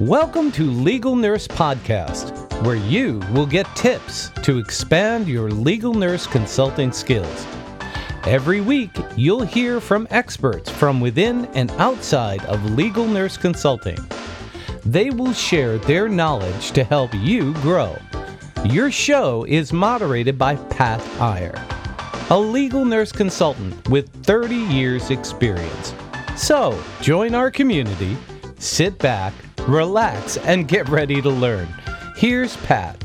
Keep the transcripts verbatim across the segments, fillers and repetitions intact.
Welcome to Legal Nurse Podcast, where you will get tips to expand your legal nurse consulting skills. Every week, you'll hear from experts from within and outside of legal nurse consulting. They will share their knowledge to help you grow. Your show is moderated by Pat Iyer, a legal nurse consultant with thirty years experience. So, join our community, sit back, relax, and get ready to learn. Here's Pat.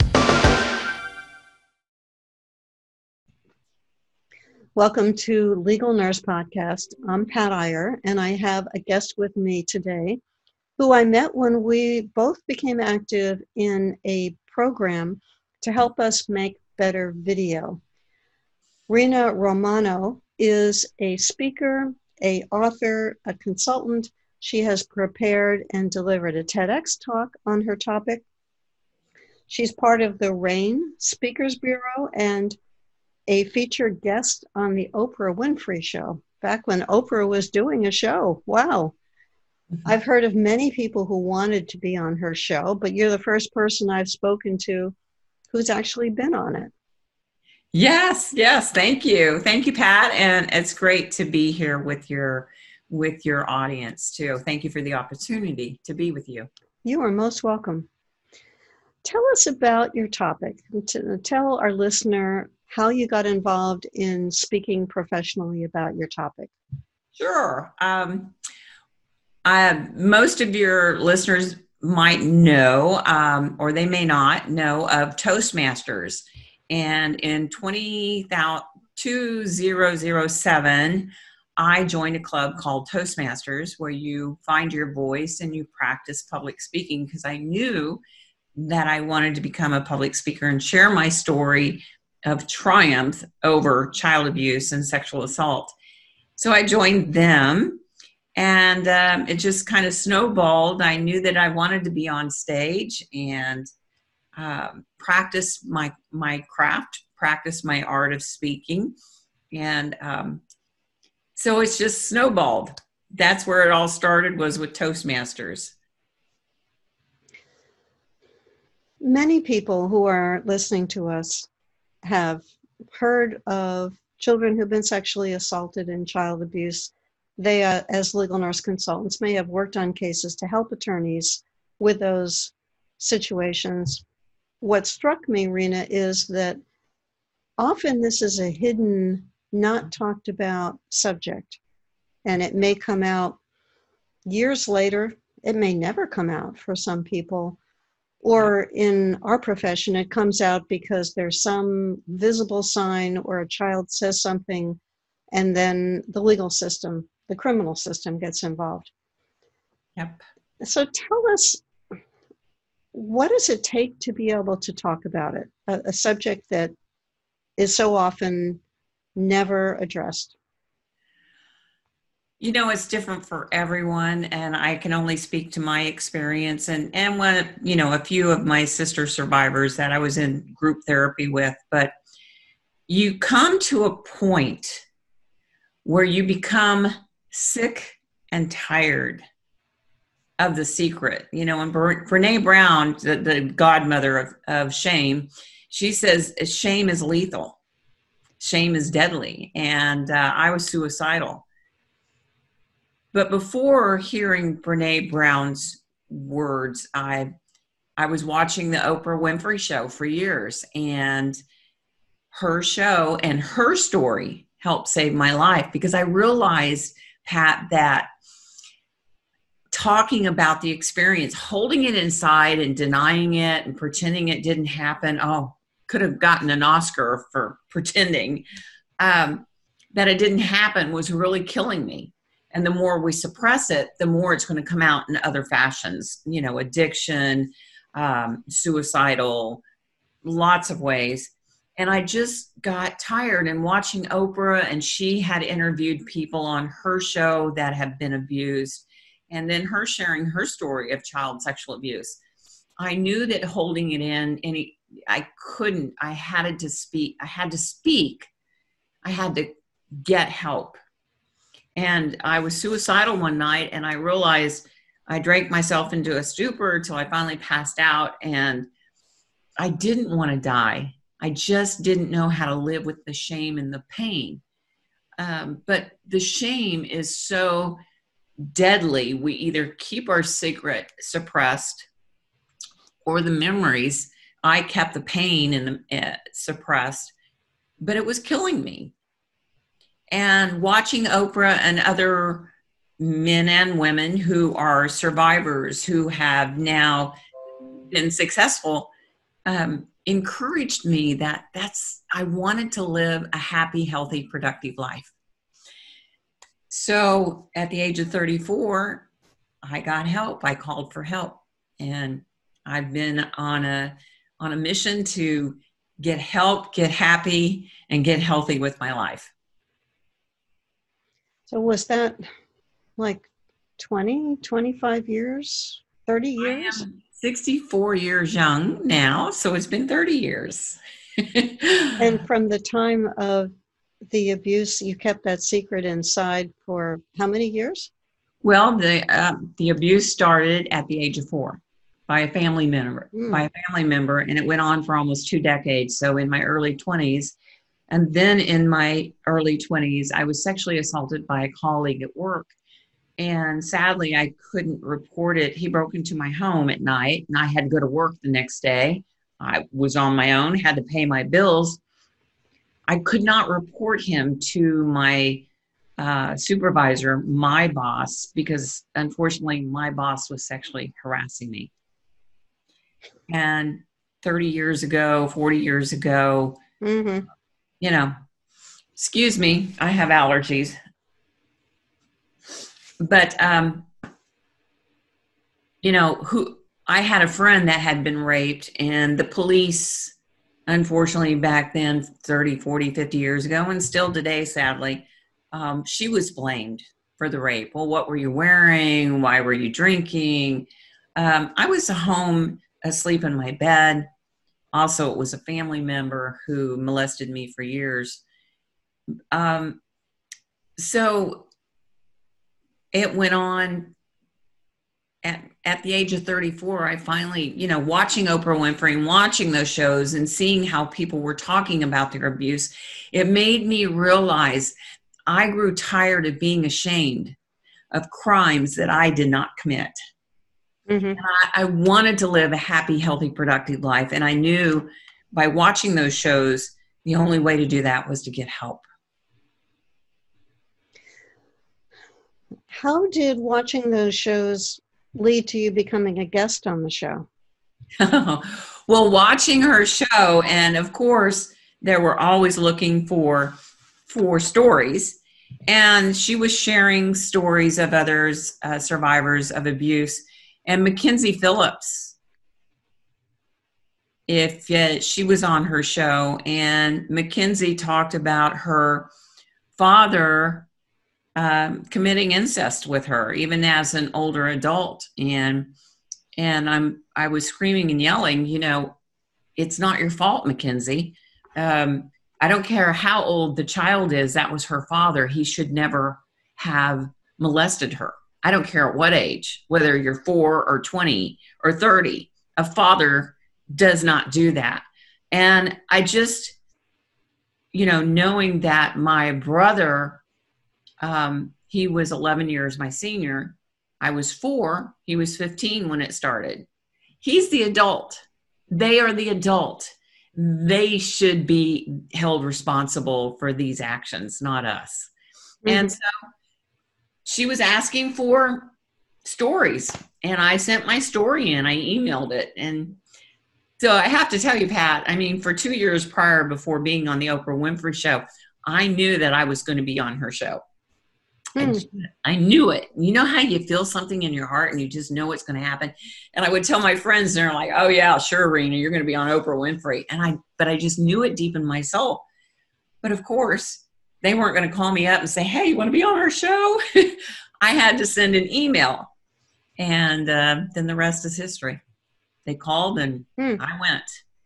Welcome to Legal Nurse Podcast. I'm Pat Iyer, and I have a guest with me today who I met when we both became active in a program to help us make better video. Rena Romano is a speaker, a author, a consultant. She has prepared and delivered a TEDx talk on her topic. She's part of the RAIN Speakers Bureau and a featured guest on the Oprah Winfrey Show, back when Oprah was doing a show. Wow. Mm-hmm. I've heard of many people who wanted to be on her show, but you're the first person I've spoken to who's actually been on it. Yes, yes. Thank you. Thank you, Pat. And it's great to be here with your with your audience too. Thank you for the opportunity to be with you. You are most welcome. Tell us about your topic. Tell our listener how you got involved in speaking professionally about your topic. Sure. Um, I, most of your listeners might know, um, or they may not know, of Toastmasters. And in two thousand seven, I joined a club called Toastmasters, where you find your voice and you practice public speaking, because I knew that I wanted to become a public speaker and share my story of triumph over child abuse and sexual assault. So I joined them, and um, it just kind of snowballed. I knew that I wanted to be on stage and um, practice my my craft, practice my art of speaking, and um, so it's just snowballed. That's where it all started, was with Toastmasters. Many people who are listening to us have heard of children who've been sexually assaulted and child abuse. They, uh, as legal nurse consultants, may have worked on cases to help attorneys with those situations. What struck me, Rena, is that often this is a hidden, not talked about subject, and it may come out years later. It may never come out for some people. Or in our profession, it comes out because there's some visible sign or a child says something, and then the legal system, the criminal system gets involved. Yep. So tell us, what does it take to be able to talk about it? A, a subject that is so often never addressed. You know, it's different for everyone, and I can only speak to my experience and, and one, you know, a few of my sister survivors that I was in group therapy with. But you come to a point where you become sick and tired of the secret. You know, and Brene Brown, the, the godmother of, of shame, she says shame is lethal. Shame is deadly. And uh, I was suicidal. But before hearing Brene Brown's words, I I was watching the Oprah Winfrey Show for years, and her show and her story helped save my life, because I realized, Pat, that talking about the experience, holding it inside and denying it and pretending it didn't happen, oh, could have gotten an Oscar for pretending um, that it didn't happen, was really killing me. And the more we suppress it, the more it's going to come out in other fashions, you know, addiction, um, suicidal, lots of ways. And I just got tired and watching Oprah, and she had interviewed people on her show that have been abused, and then her sharing her story of child sexual abuse. I knew that holding it in, and I couldn't, I had to speak, I had to speak, I had to get help. And I was suicidal one night, and I realized I drank myself into a stupor until I finally passed out, and I didn't want to die. I just didn't know how to live with the shame and the pain. Um, but the shame is so deadly. We either keep our secret suppressed or the memories. I kept the pain and the, uh, suppressed, but it was killing me. And watching Oprah and other men and women who are survivors who have now been successful um, encouraged me that that's, I wanted to live a happy, healthy, productive life. So at the age of thirty-four, I got help. I called for help, and I've been on a, on a mission to get help, get happy, and get healthy with my life. So was that like twenty, twenty-five years, thirty years? I am sixty-four years young now, so it's been thirty years. And from the time of the abuse, you kept that secret inside for how many years? Well, the uh, the abuse started at the age of four by a family member, Mm. by a family member, and it went on for almost two decades. So in my early twenties, and then in my early twenties, I was sexually assaulted by a colleague at work. And sadly, I couldn't report it. He broke into my home at night, and I had to go to work the next day. I was on my own, had to pay my bills. I could not report him to my uh, supervisor, my boss, because unfortunately, my boss was sexually harassing me. And thirty years ago, forty years ago, Mm-hmm. you know, excuse me, I have allergies. But, um, you know, who I had a friend that had been raped, and the police, unfortunately, back then, thirty, forty, fifty years ago, and still today, sadly, um, she was blamed for the rape. Well, what were you wearing? Why were you drinking? Um, I was home asleep in my bed. Also, it was a family member who molested me for years. Um, so it went on. At, at the age of thirty-four, I finally, you know, watching Oprah Winfrey and watching those shows and seeing how people were talking about their abuse, it made me realize I grew tired of being ashamed of crimes that I did not commit. Mm-hmm. And I, I wanted to live a happy, healthy, productive life. And I knew by watching those shows, the only way to do that was to get help. How did watching those shows lead to you becoming a guest on the show? Well, watching her show, and of course, they were always looking for for stories, and she was sharing stories of others, uh, survivors of abuse. And Mackenzie Phillips, if uh, she was on her show, and Mackenzie talked about her father um, committing incest with her, even as an older adult. And and I'm I was screaming and yelling, you know, it's not your fault, Mackenzie. Um, I don't care how old the child is. That was her father. He should never have molested her. I don't care at what age, whether you're four or twenty or thirty, a father does not do that. And I just, you know, knowing that my brother, um, he was eleven years my senior. I was four. He was fifteen when it started. He's the adult. They are the adult. They should be held responsible for these actions, not us. Mm-hmm. And so she was asking for stories, and I sent my story in. I emailed it. And so I have to tell you, Pat, I mean, for two years prior, before being on the Oprah Winfrey Show, I knew that I was going to be on her show. Mm. I knew it. You know how you feel something in your heart and you just know what's going to happen? And I would tell my friends, and they're like, oh yeah, sure, Rena, you're going to be on Oprah Winfrey. And I, but I just knew it deep in my soul. But of course, they weren't going to call me up and say, hey, you want to be on our show? I had to send an email. And uh, then the rest is history. They called and hmm. I went.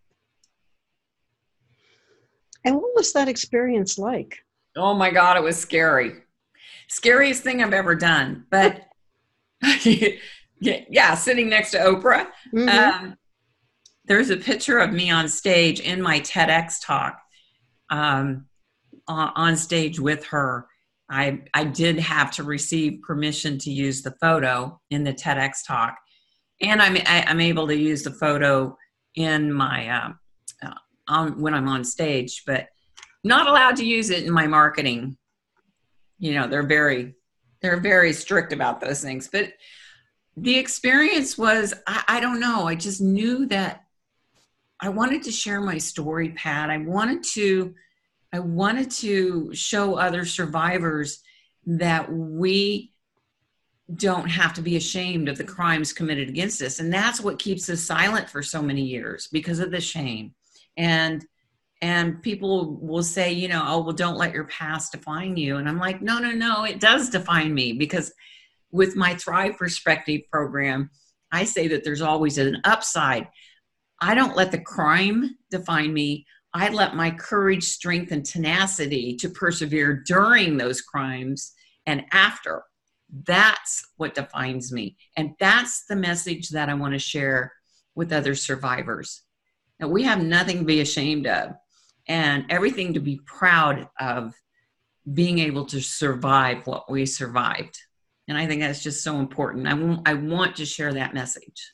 And what was that experience like? Oh my God, it was scary. Scariest thing I've ever done. But, you Yeah, yeah, sitting next to Oprah. Mm-hmm. Um, there's a picture of me on stage in my TEDx talk, um, on, on stage with her. I, I did have to receive permission to use the photo in the TEDx talk. And I'm, I, I'm able to use the photo in my, uh, uh, on, when I'm on stage, but not allowed to use it in my marketing. You know, they're very, they're very strict about those things. But the experience was, I, I don't know, I just knew that I wanted to share my story, Pat. I wanted to, I wanted to show other survivors that we don't have to be ashamed of the crimes committed against us. And that's what keeps us silent for so many years, because of the shame. And and people will say, you know, oh, well, don't let your past define you. And I'm like, no, no, no, it does define me, because with my Thrive Perspective program, I say that there's always an upside. I don't let the crime define me. I let my courage, strength, and tenacity to persevere during those crimes and after. That's what defines me. And that's the message that I want to share with other survivors. That we have nothing to be ashamed of, and everything to be proud of, being able to survive what we survived. And I think that's just so important. I, w- I want to share that message.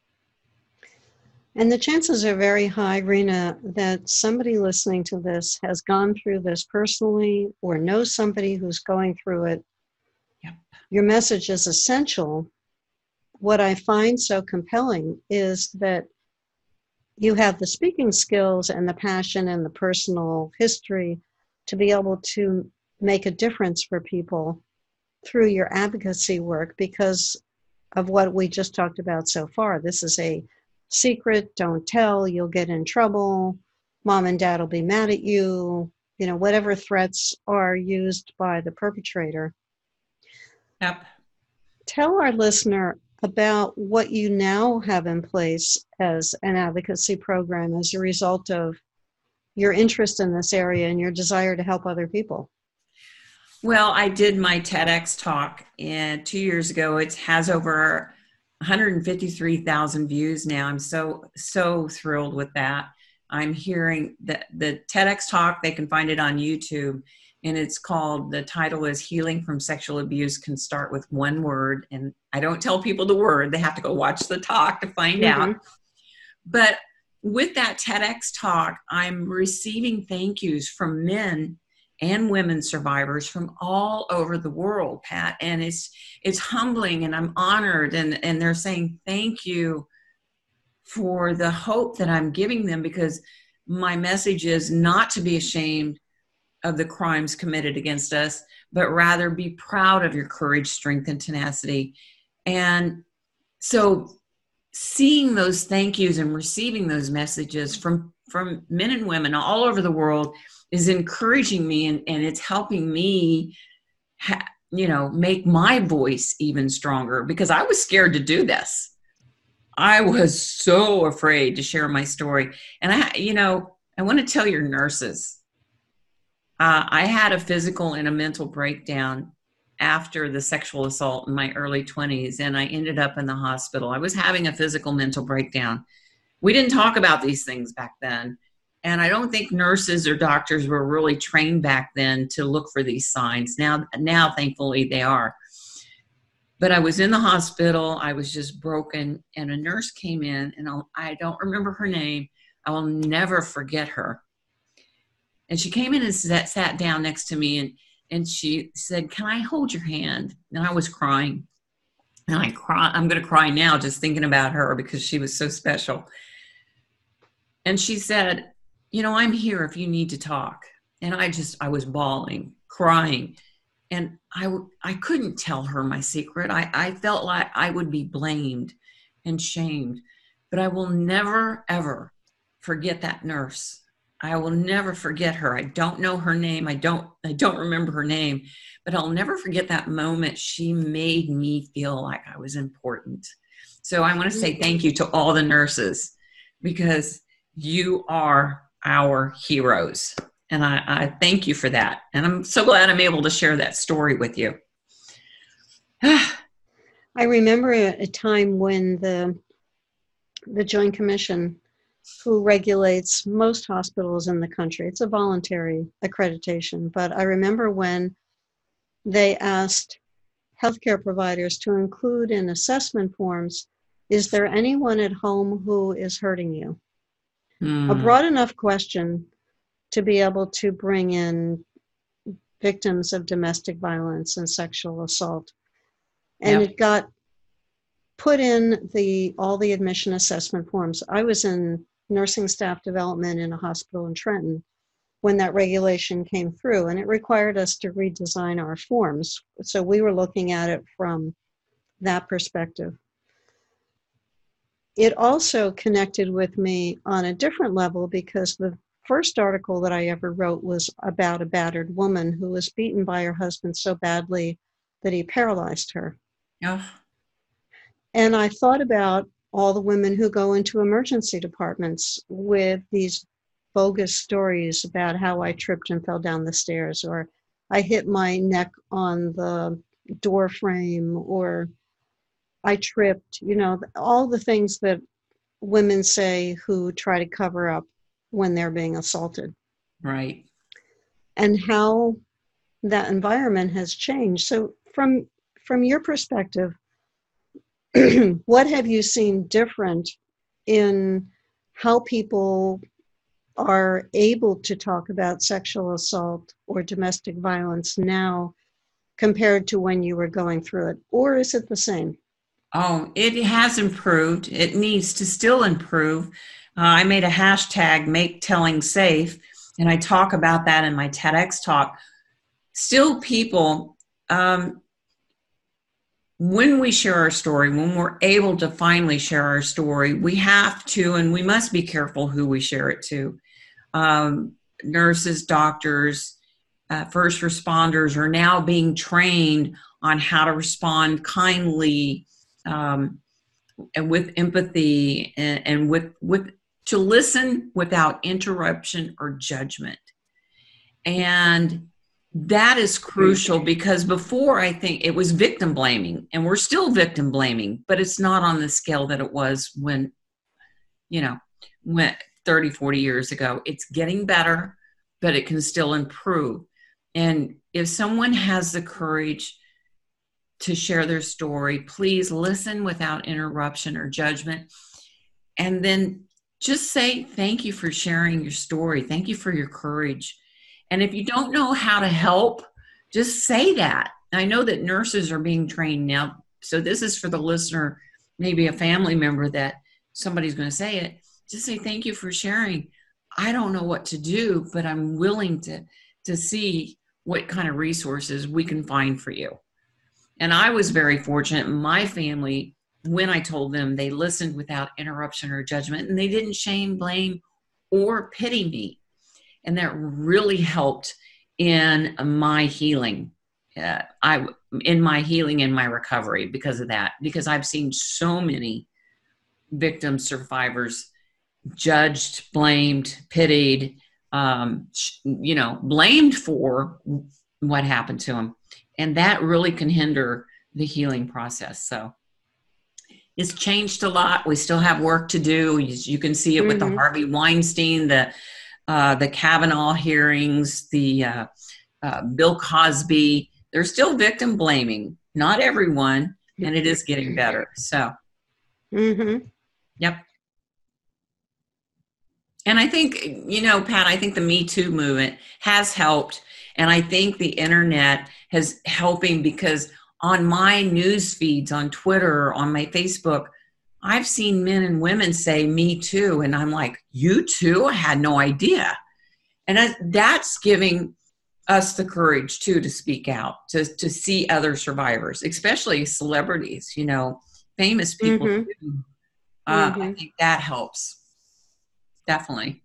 And the chances are very high, Rena, that somebody listening to this has gone through this personally or knows somebody who's going through it. Yep. Your message is essential. What I find so compelling is that you have the speaking skills and the passion and the personal history to be able to make a difference for people through your advocacy work because of what we just talked about so far. This is a secret, don't tell, you'll get in trouble, mom and dad will be mad at you, you know, whatever threats are used by the perpetrator. Yep. Tell our listener about what you now have in place as an advocacy program as a result of your interest in this area and your desire to help other people. Well, I did my TEDx talk in, two years ago. It has over one hundred fifty-three thousand views now. I'm so, so thrilled with that. I'm hearing that the TEDx talk, they can find it on YouTube, and it's called, the title is Healing from Sexual Abuse Can Start with One Word. And I don't tell people the word, they have to go watch the talk to find mm-hmm. out. But with that TEDx talk, I'm receiving thank yous from men and women survivors from all over the world, Pat. And it's it's humbling, and I'm honored. And, and they're saying thank you for the hope that I'm giving them, because my message is not to be ashamed of the crimes committed against us, but rather be proud of your courage, strength, and tenacity. And so seeing those thank yous and receiving those messages from, from men and women all over the world is encouraging me, and, and it's helping me, ha- you know, make my voice even stronger, because I was scared to do this. I was so afraid to share my story. And I, you know, I want to tell your nurses, uh, I had a physical and a mental breakdown after the sexual assault in my early twenties, and I ended up in the hospital. I was having a physical mental breakdown. We didn't talk about these things back then. And I don't think nurses or doctors were really trained back then to look for these signs. Now, now, thankfully, they are. But I was in the hospital. I was just broken. And a nurse came in, and I'll, I don't remember her name. I will never forget her. And she came in and sat, sat down next to me, and, and she said, "Can I hold your hand?" And I was crying. And I cry, I'm going to cry now just thinking about her, because she was so special. And she said, "You know, I'm here if you need to talk." And I just, I was bawling, crying. And I, I couldn't tell her my secret. I, I felt like I would be blamed and shamed. But I will never, ever forget that nurse. I will never forget her. I don't know her name. I don't, I don't remember her name. But I'll never forget that moment. She made me feel like I was important. So I want to say thank you to all the nurses, because you are our heroes. And I, I thank you for that. And I'm so glad I'm able to share that story with you. I remember a, a time when the the Joint Commission, who regulates most hospitals in the country, it's a voluntary accreditation, but I remember when they asked healthcare providers to include in assessment forms, is there anyone at home who is hurting you? Mm. A broad enough question to be able to bring in victims of domestic violence and sexual assault. And Yep. it got put in the all the admission assessment forms. I was in nursing staff development in a hospital in Trenton when that regulation came through, and it required us to redesign our forms. So we were looking at it from that perspective. It also connected with me on a different level because the first article that I ever wrote was about a battered woman who was beaten by her husband so badly that he paralyzed her. Oh. And I thought about all the women who go into emergency departments with these bogus stories about how I tripped and fell down the stairs, or I hit my neck on the door frame, or I tripped, you know, all the things that women say who try to cover up when they're being assaulted. Right. And how that environment has changed. So from from your perspective, what have you seen different in how people are able to talk about sexual assault or domestic violence now compared to when you were going through it? Or is it the same? Oh, it has improved. It needs to still improve. Uh, I made a hashtag, make telling safe, and I talk about that in my TEDx talk. Still people, um, when we share our story, when we're able to finally share our story, we have to, and we must be careful who we share it to. Um, nurses, doctors, uh, first responders are now being trained on how to respond kindly, um, and with empathy, and, and with, with to listen without interruption or judgment. And that is crucial, because before, I think it was victim blaming, and we're still victim blaming, but it's not on the scale that it was when, you know, when thirty, forty years ago. It's getting better, but it can still improve. And if someone has the courage to share their story, please listen without interruption or judgment. And then just say, thank you for sharing your story. Thank you for your courage. And if you don't know how to help, just say that. I know that nurses are being trained now. So this is for the listener, maybe a family member that somebody's going to say it. Just say, thank you for sharing. I don't know what to do, but I'm willing to, to see what kind of resources we can find for you. And I was very fortunate. My family, when I told them, they listened without interruption or judgment, and they didn't shame, blame, or pity me. And that really helped in my healing. Uh, I in my healing and my recovery because of that, because I've seen so many victim survivors judged, blamed, pitied, um, you know, blamed for what happened to them. And that really can hinder the healing process. So it's changed a lot. We still have work to do. You, you can see it mm-hmm. with the Harvey Weinstein, the uh, the Kavanaugh hearings, the uh, uh, Bill Cosby. They're still victim blaming. Not everyone, and it is getting better. So, mm-hmm. Yep. And I think, you know, Pat, I think the Me Too movement has helped. And I think the internet has helping, because on my news feeds, on Twitter, on my Facebook, I've seen men and women say me too. And I'm like, you too? I had no idea. And that's giving us the courage too, to speak out, to, to see other survivors, especially celebrities, you know, famous people. Mm-hmm. Too. Uh, mm-hmm. I think that helps. Definitely.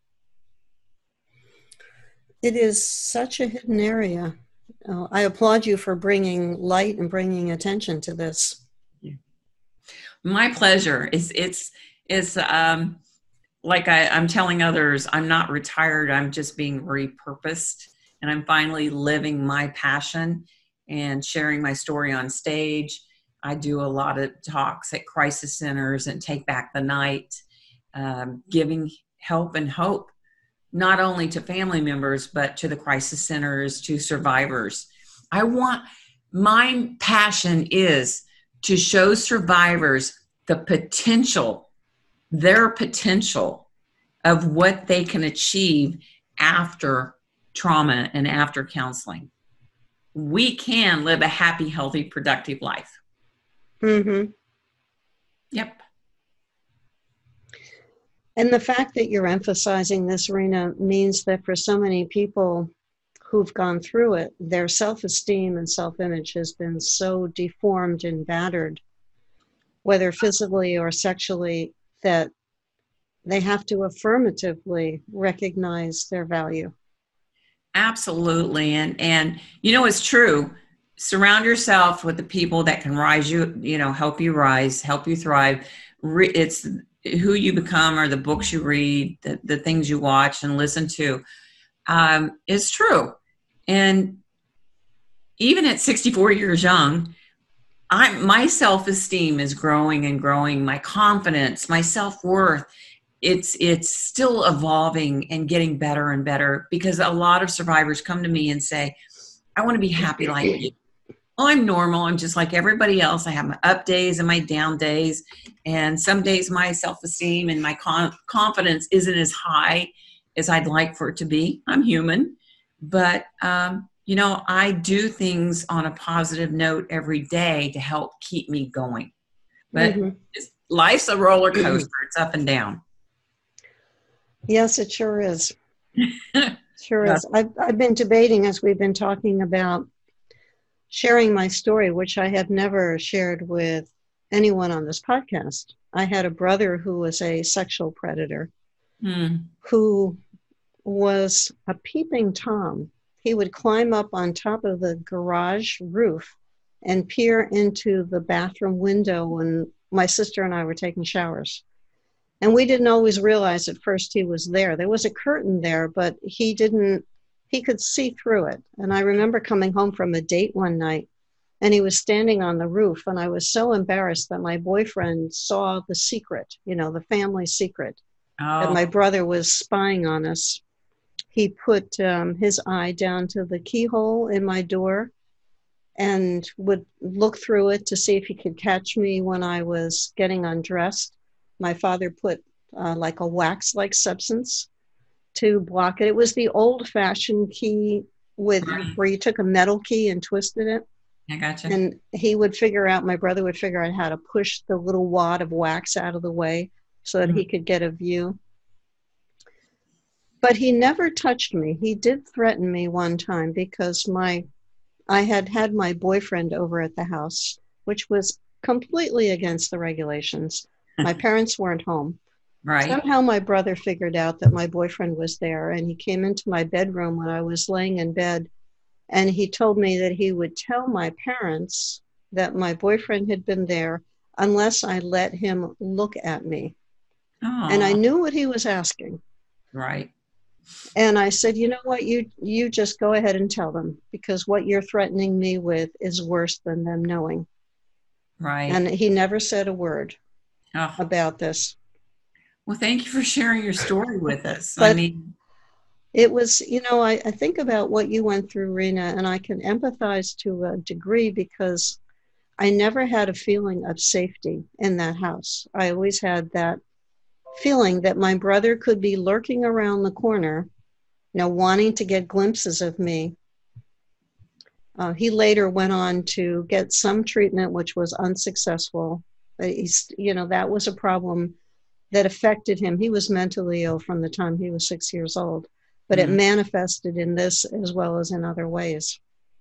It is such a hidden area. Uh, I applaud you for bringing light and bringing attention to this. My pleasure. It's, it's, it's um, like I, I'm telling others, I'm not retired. I'm just being repurposed, and I'm finally living my passion and sharing my story on stage. I do a lot of talks at crisis centers and Take Back the Night, um, giving help and hope, not only to family members, but to the crisis centers, to survivors. I want, my passion is to show survivors the potential, their potential of what they can achieve after trauma and after counseling. We can live a happy, healthy, productive life. Mm-hmm. Yep. And the fact that you're emphasizing this, Rena, means that for so many people who've gone through it, their self-esteem and self-image has been so deformed and battered, whether physically or sexually, that they have to affirmatively recognize their value. Absolutely. And, and, you know, it's true. Surround yourself with the people that can rise you, you know, help you rise, help you thrive. It's who you become, or the books you read, the, the things you watch and listen to. Um, it's true. And even at sixty-four years young, I, my self-esteem is growing and growing. My confidence, my self-worth, it's it's still evolving and getting better and better, because a lot of survivors come to me and say, I want to be happy like you. Well, I'm normal. I'm just like everybody else. I have my up days and my down days. And some days my self-esteem and my con- confidence isn't as high as I'd like for it to be. I'm human. But, um, you know, I do things on a positive note every day to help keep me going. But Mm-hmm. it's, life's a roller coaster. It's up and down. Yes, it sure is. Sure is. I've, I've been debating, as we've been talking about, sharing my story, which I have never shared with anyone on this podcast. I had a brother who was a sexual predator, Hmm. who was a peeping Tom. He would climb up on top of the garage roof and peer into the bathroom window when my sister and I were taking showers. And we didn't always realize at first he was there. There was a curtain there, but he didn't, he could see through it. And I remember coming home from a date one night, and he was standing on the roof, and I was so embarrassed that my boyfriend saw the secret, you know, the family secret, Oh. that my brother was spying on us. He put um, his eye down to the keyhole in my door and would look through it to see if he could catch me when I was getting undressed. My father put uh, like a wax-like substance to block it. It was the old-fashioned key with Right. where you took a metal key and twisted it. I gotcha. And he would figure out, my brother would figure out how to push the little wad of wax out of the way so that Mhm. he could get a view. But he never touched me. He did threaten me one time because my, I had had my boyfriend over at the house, which was completely against the regulations. My parents weren't home. Right. Somehow my brother figured out that my boyfriend was there, and he came into my bedroom when I was laying in bed, and he told me that he would tell my parents that my boyfriend had been there unless I let him look at me. Oh. And I knew what he was asking. Right. And I said, you know what, you you just go ahead and tell them, because what you're threatening me with is worse than them knowing. Right. And he never said a word Oh. about this. Well, thank you for sharing your story with us. But I mean, it was, you know, I, I think about what you went through, Rena, and I can empathize to a degree because I never had a feeling of safety in that house. I always had that feeling that my brother could be lurking around the corner, you know, wanting to get glimpses of me. Uh, he later went on to get some treatment, which was unsuccessful. Uh, He's, you know, that was a problem that affected him. He was mentally ill from the time he was six years old, but Mhm. it manifested in this as well as in other ways.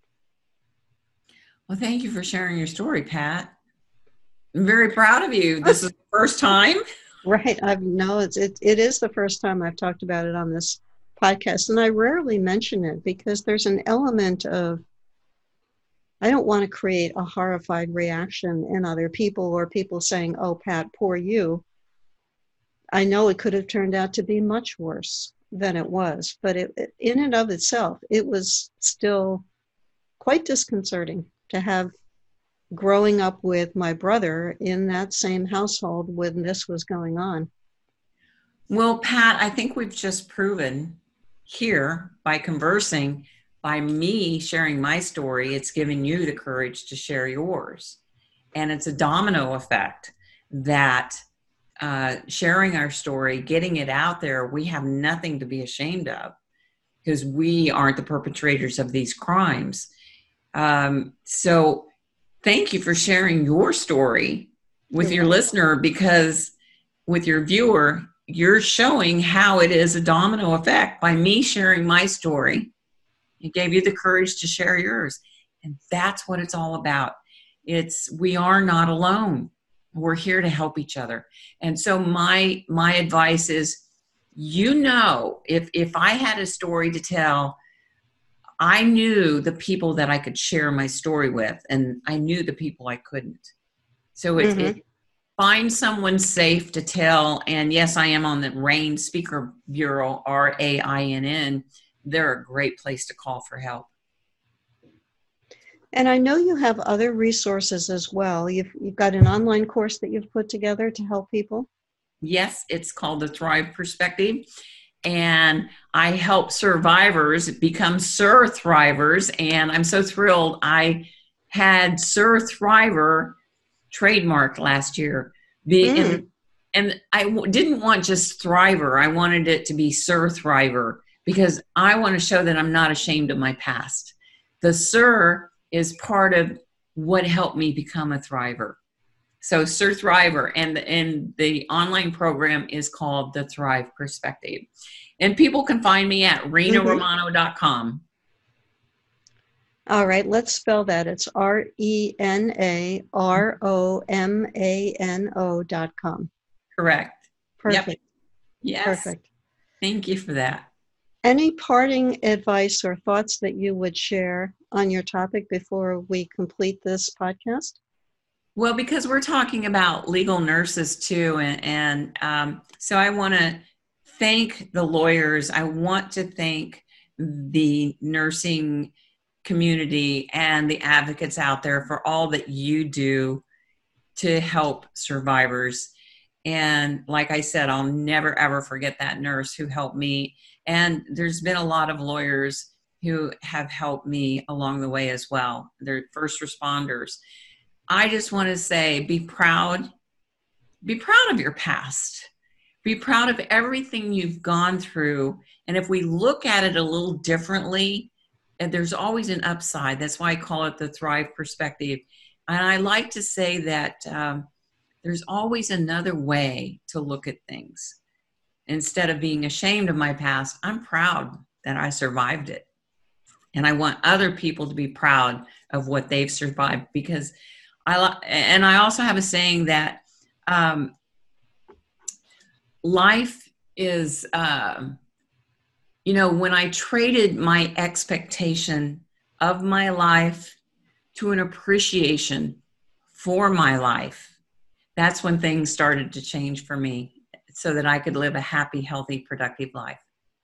well, thank you for sharing your story, Pat. I'm very proud of you. This is the first time. Right. I've no, it's, it, it is the first time I've talked about it on this podcast, and I rarely mention it because there's an element of, I don't want to create a horrified reaction in other people, or people saying, oh, Pat, poor you. I know it could have turned out to be much worse than it was, but it, it, in and of itself, it was still quite disconcerting to have growing up with my brother in that same household when this was going on. Well, Pat, I think we've just proven here by conversing, by me sharing my story, it's given you the courage to share yours. And it's a domino effect that uh, sharing our story, getting it out there, we have nothing to be ashamed of because we aren't the perpetrators of these crimes. Um, so thank you for sharing your story with your listener, because with your viewer, you're showing how it is a domino effect by me sharing my story. It gave you the courage to share yours. And that's what it's all about. It's, we are not alone. We're here to help each other. And so my, my advice is, you know, if, if I had a story to tell, I knew the people that I could share my story with, and I knew the people I couldn't. So it, mm-hmm. it find someone safe to tell. And yes, I am on the RAINN Speaker Bureau, R A I N N. They're a great place to call for help. And I know you have other resources as well. You've, you've got an online course that you've put together to help people. Yes, it's called the Thrive Perspective. And I help survivors become Sur Thrivers. And I'm so thrilled. I had Sur Thriver trademarked last year. The, mm. and, and I w- didn't want just Thriver. I wanted it to be Sur Thriver because I want to show that I'm not ashamed of my past. The Sur is part of what helped me become a thriver. So Sur Thriver, and, and the online program is called the Thrive Perspective. And people can find me at rena romano dot com. All right, let's spell that. It's R E N A R O M A N O dot com. Correct. Perfect. Yep. Yes. Perfect. Thank you for that. Any parting advice or thoughts that you would share on your topic before we complete this podcast? Well, because we're talking about legal nurses too, and, and um, so I want to thank the lawyers. I want to thank the nursing community and the advocates out there for all that you do to help survivors. And like I said, I'll never, ever forget that nurse who helped me. And there's been a lot of lawyers who have helped me along the way as well. They're first responders. I just want to say, be proud. Be proud of your past. Be proud of everything you've gone through. And if we look at it a little differently, and there's always an upside. That's why I call it the Thrive Perspective. And I like to say that um, there's always another way to look at things. Instead of being ashamed of my past, I'm proud that I survived it. And I want other people to be proud of what they've survived, because I, and I also have a saying that um, life is, uh, you know, when I traded my expectation of my life to an appreciation for my life, that's when things started to change for me so that I could live a happy, healthy, productive life.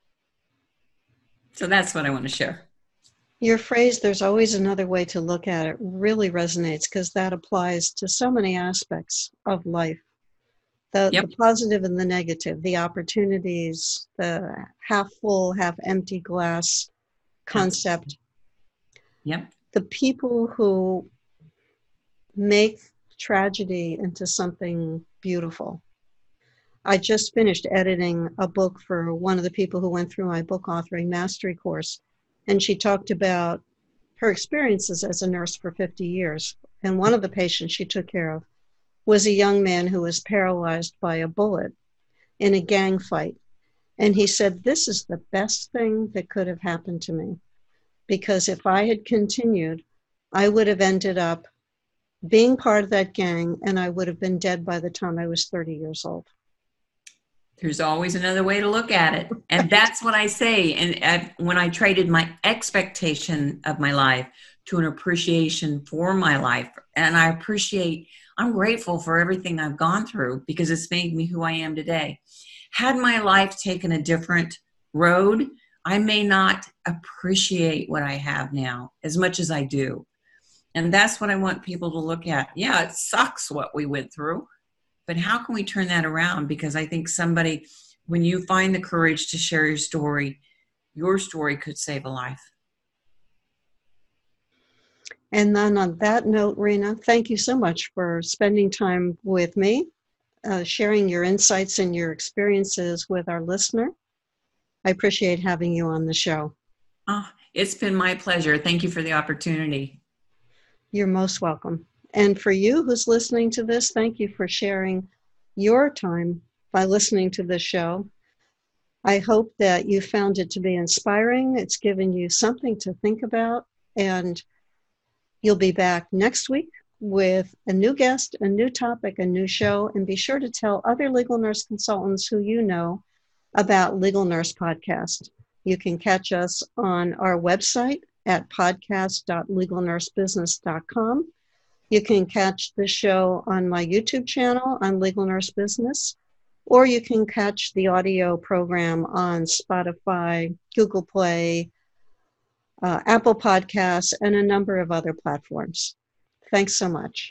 So that's what I want to share. Your phrase, there's always another way to look at it, really resonates because that applies to so many aspects of life. The, yep. the positive and the negative, the opportunities, the half full, half empty glass concept. Yep. The people who make tragedy into something beautiful. I just finished editing a book for one of the people who went through my book authoring mastery course. And she talked about her experiences as a nurse for fifty years. And one of the patients she took care of was a young man who was paralyzed by a bullet in a gang fight. And he said, this is the best thing that could have happened to me. Because if I had continued, I would have ended up being part of that gang, and I would have been dead by the time I was thirty years old. There's always another way to look at it. And that's what I say. And I, when I traded my expectation of my life to an appreciation for my life, and I appreciate, I'm grateful for everything I've gone through because it's made me who I am today. Had my life taken a different road, I may not appreciate what I have now as much as I do. And that's what I want people to look at. Yeah, it sucks what we went through, but how can we turn that around? Because I think somebody, when you find the courage to share your story, your story could save a life. And then on that note, Rena, thank you so much for spending time with me, uh, sharing your insights and your experiences with our listener. I appreciate having you on the show. Oh, it's been my pleasure. Thank you for the opportunity. You're most welcome. And for you who's listening to this, thank you for sharing your time by listening to this show. I hope that you found it to be inspiring. It's given you something to think about, and you'll be back next week with a new guest, a new topic, a new show, and be sure to tell other legal nurse consultants who you know about Legal Nurse Podcast. You can catch us on our website at podcast dot legal nurse business dot com. You can catch the show on my YouTube channel on Legal Nurse Business, or you can catch the audio program on Spotify, Google Play, uh, Apple Podcasts, and a number of other platforms. Thanks so much.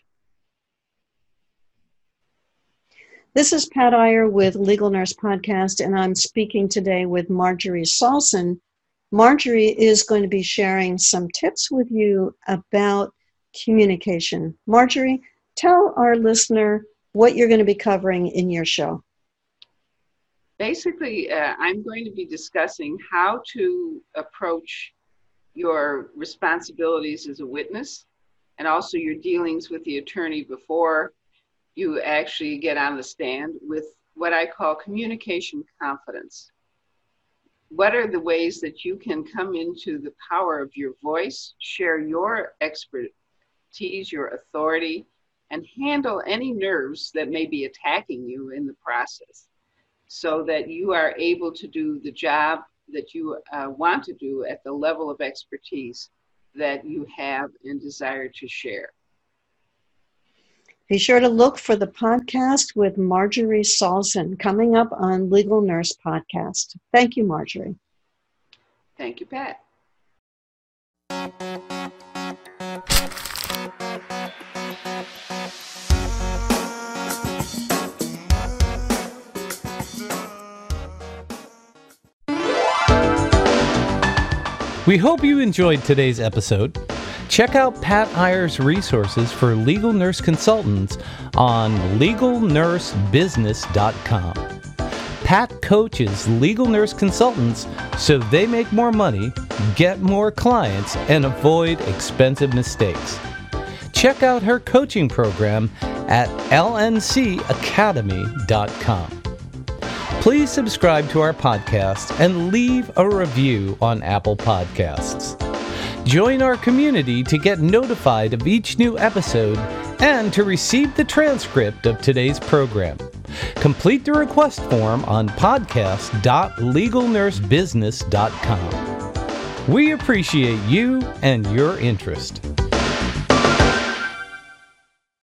This is Pat Iyer with Legal Nurse Podcast, and I'm speaking today with Marjorie Salson. Marjorie is going to be sharing some tips with you about communication. Marjorie, tell our listener what you're going to be covering in your show. Basically, uh, I'm going to be discussing how to approach your responsibilities as a witness and also your dealings with the attorney before you actually get on the stand with what I call communication confidence. What are the ways that you can come into the power of your voice, share your expertise, your authority, and handle any nerves that may be attacking you in the process so that you are able to do the job that you uh, want to do at the level of expertise that you have and desire to share. Be sure to look for the podcast with Marjorie Salson coming up on Legal Nurse Podcast. Thank you, Marjorie. Thank you, Pat. We hope you enjoyed today's episode. Check out Pat Iyer's resources for legal nurse consultants on legal nurse business dot com. Pat coaches legal nurse consultants so they make more money, get more clients, and avoid expensive mistakes. Check out her coaching program at L N C academy dot com. Please subscribe to our podcast and leave a review on Apple Podcasts. Join our community to get notified of each new episode and to receive the transcript of today's program. Complete the request form on podcast dot legal nurse business dot com. We appreciate you and your interest.